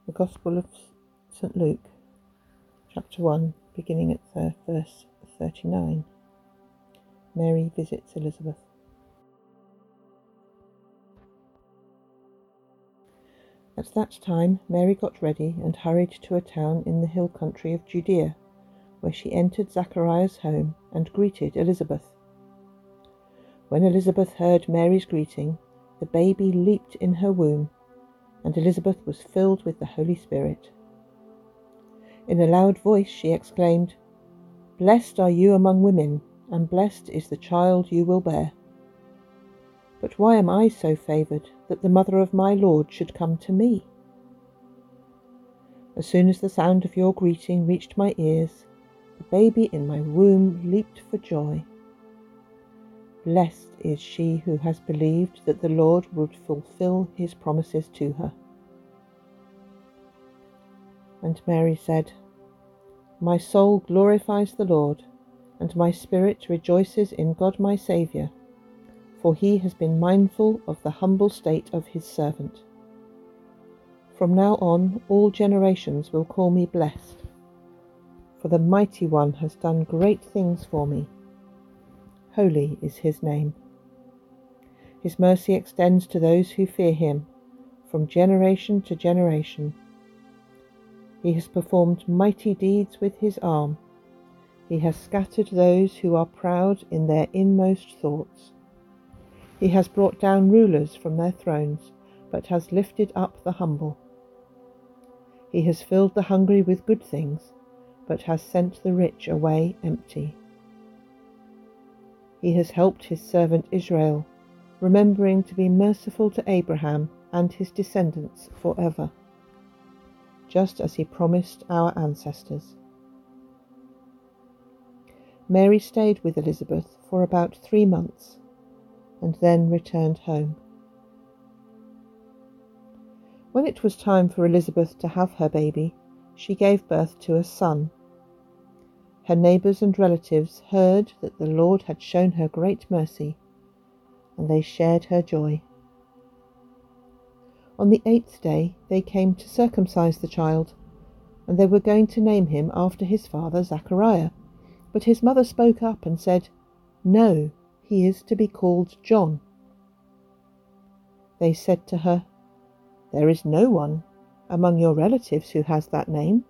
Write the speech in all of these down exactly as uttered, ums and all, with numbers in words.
The Gospel of Saint Luke, chapter one, beginning at verse thirty-nine. Mary visits Elizabeth. At that time Mary got ready and hurried to a town in the hill country of Judea, where she entered Zachariah's home and greeted Elizabeth. When Elizabeth heard Mary's greeting, the baby leaped in her womb, and Elizabeth was filled with the Holy Spirit. In a loud voice she exclaimed, "Blessed are you among women, and blessed is the child you will bear. But why am I so favoured that the mother of my Lord should come to me? As soon as the sound of your greeting reached my ears, the baby in my womb leaped for joy. Blessed is she who has believed that the Lord would fulfill his promises to her." And Mary said, "My soul glorifies the Lord, and my spirit rejoices in God my Saviour, for he has been mindful of the humble state of his servant. From now on all generations will call me blessed, for the Mighty One has done great things for me. Holy is his name. His mercy extends to those who fear him, from generation to generation. He has performed mighty deeds with his arm. He has scattered those who are proud in their inmost thoughts. He has brought down rulers from their thrones, but has lifted up the humble. He has filled the hungry with good things, but has sent the rich away empty. He has helped his servant Israel, remembering to be merciful to Abraham and his descendants forever, just as he promised our ancestors." Mary stayed with Elizabeth for about three months, and then returned home. When it was time for Elizabeth to have her baby, she gave birth to a son. Her neighbours and relatives heard that the Lord had shown her great mercy, and they shared her joy. On the eighth day they came to circumcise the child, and they were going to name him after his father Zachariah, but his mother spoke up and said, "No, he is to be called John." They said to her, "There is no one among your relatives who has that name."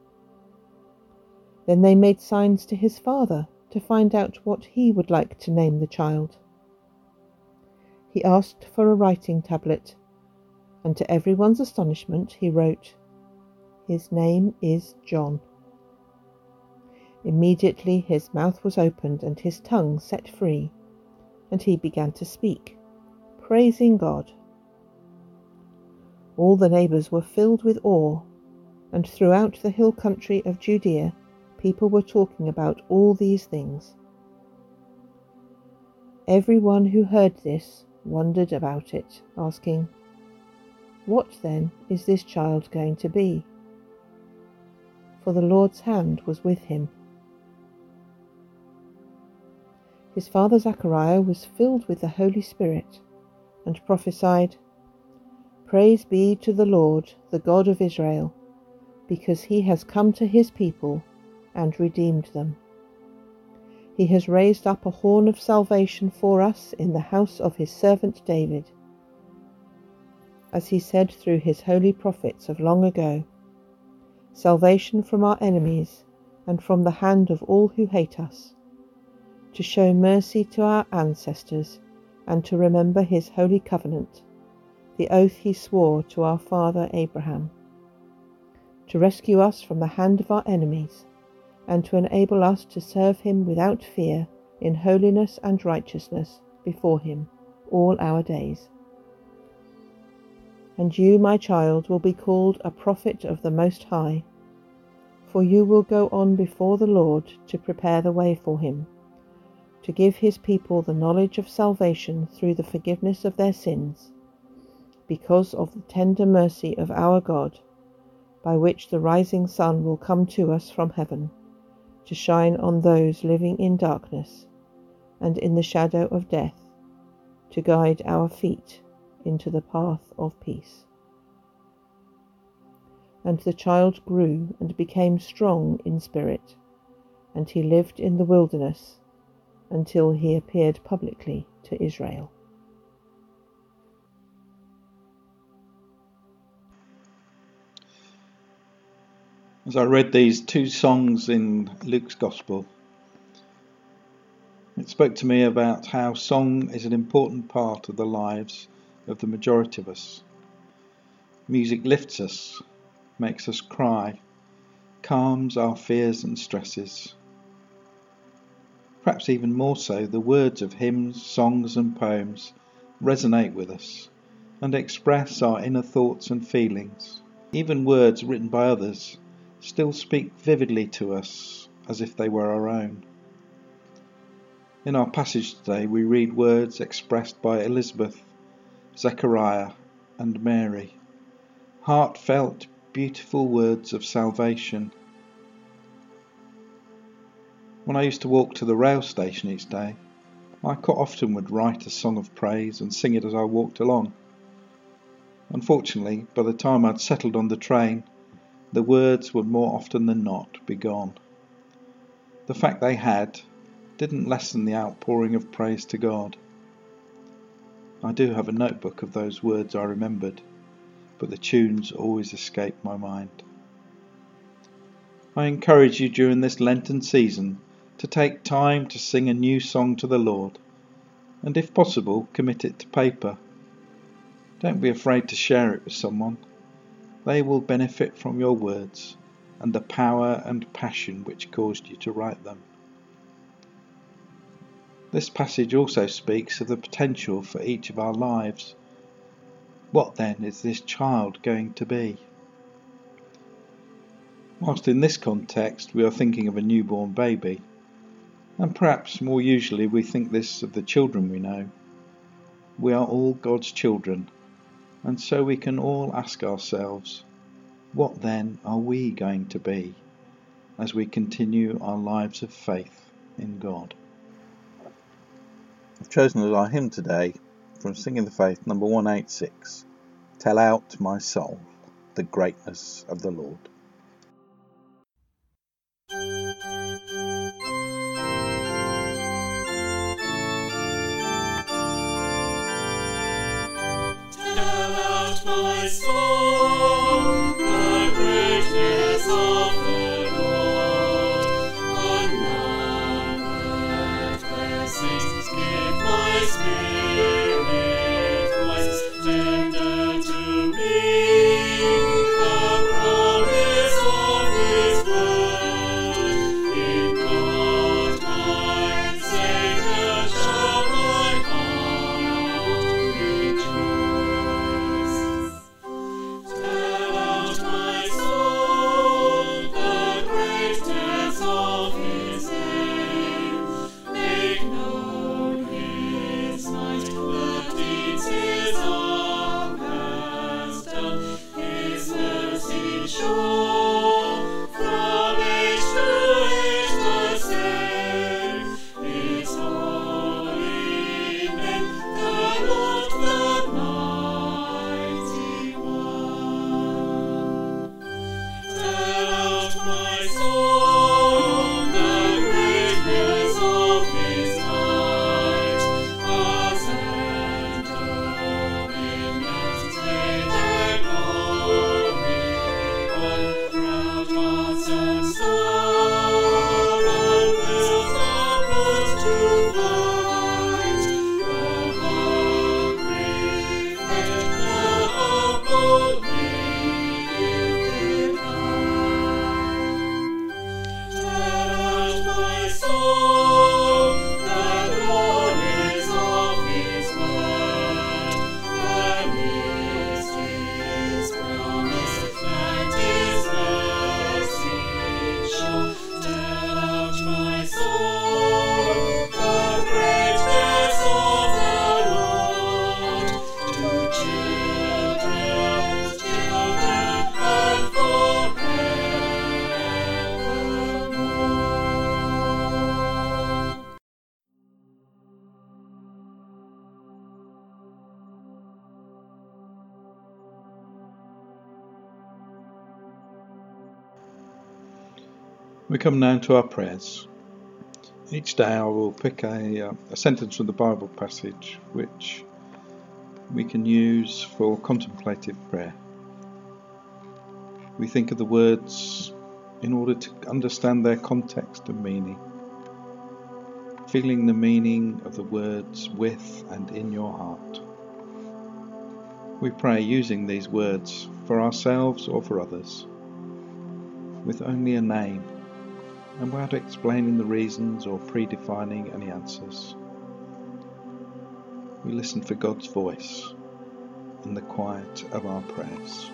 Then they made signs to his father to find out what he would like to name the child. He asked for a writing tablet, and to everyone's astonishment he wrote, "His name is John." Immediately his mouth was opened and his tongue set free, and he began to speak, praising God. All the neighbours were filled with awe, and throughout the hill country of Judea people were talking about all these things. Everyone who heard this wondered about it, asking, "What then is this child going to be?" For the Lord's hand was with him. His father Zachariah was filled with the Holy Spirit and prophesied, "Praise be to the Lord, the God of Israel, because he has come to his people and redeemed them. He has raised up a horn of salvation for us in the house of his servant David, as he said through his holy prophets of long ago, salvation from our enemies and from the hand of all who hate us, to show mercy to our ancestors and to remember his holy covenant, the oath he swore to our father Abraham, to rescue us from the hand of our enemies and to enable us to serve him without fear in holiness and righteousness before him all our days. And you, my child, will be called a prophet of the Most High, for you will go on before the Lord to prepare the way for him, to give his people the knowledge of salvation through the forgiveness of their sins, because of the tender mercy of our God, by which the rising sun will come to us from heaven, to shine on those living in darkness and in the shadow of death, to guide our feet into the path of peace." And the child grew and became strong in spirit, and he lived in the wilderness until he appeared publicly to Israel. As I read these two songs in Luke's Gospel, it spoke to me about how song is an important part of the lives of the majority of us. Music lifts us, makes us cry, calms our fears and stresses. Perhaps even more so, the words of hymns, songs and poems resonate with us and express our inner thoughts and feelings. Even words written by others still speak vividly to us as if they were our own. In our passage today we read words expressed by Elizabeth, Zechariah and Mary. Heartfelt, beautiful words of salvation. When I used to walk to the rail station each day, I quite often would write a song of praise and sing it as I walked along. Unfortunately, by the time I'd settled on the train, the words would more often than not be gone. The fact they had didn't lessen the outpouring of praise to God. I do have a notebook of those words I remembered, but the tunes always escape my mind. I encourage you during this Lenten season to take time to sing a new song to the Lord, and if possible, commit it to paper. Don't be afraid to share it with someone. They will benefit from your words and the power and passion which caused you to write them. This passage also speaks of the potential for each of our lives. What then is this child going to be? Whilst in this context we are thinking of a newborn baby, and perhaps more usually we think this of the children we know, we are all God's children, and so we can all ask ourselves, what then are we going to be as we continue our lives of faith in God? I've chosen as our hymn today from Singing the Faith number one eighty-six, Tell Out My Soul, the Greatness of the Lord. My soul, the greatness of the Lord, unnumbered blessings give my spirit voice, tender to me, the promise of His word. In God my Saviour shall my heart rejoice. We come now to our prayers. Each day I will pick a, uh, a sentence from the Bible passage which we can use for contemplative prayer. We think of the words in order to understand their context and meaning, feeling the meaning of the words with and in your heart. We pray using these words for ourselves or for others, with only a name and without explaining the reasons or predefining any answers. We listen for God's voice in the quiet of our prayers.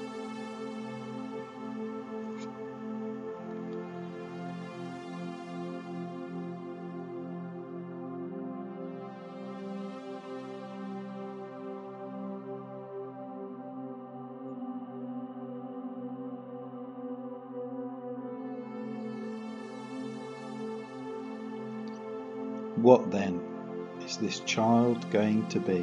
What then is this child going to be?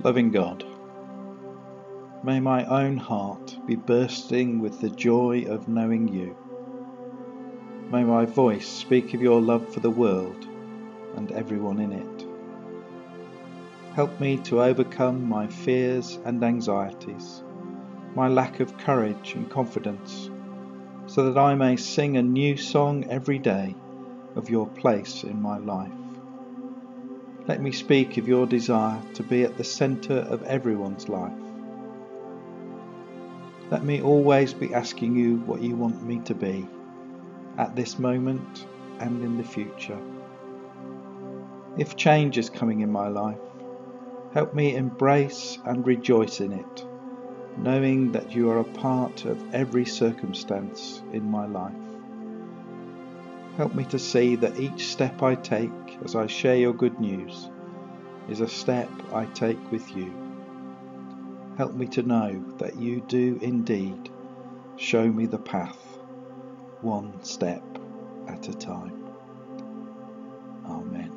Loving God, may my own heart be bursting with the joy of knowing you. May my voice speak of your love for the world and everyone in it. Help me to overcome my fears and anxieties, my lack of courage and confidence, so that I may sing a new song every day of your place in my life. Let me speak of your desire to be at the centre of everyone's life. Let me always be asking you what you want me to be, at this moment and in the future. If change is coming in my life, help me embrace and rejoice in it, knowing that you are a part of every circumstance in my life. Help me to see that each step I take as I share your good news is a step I take with you. Help me to know that you do indeed show me the path, one step at a time. Amen.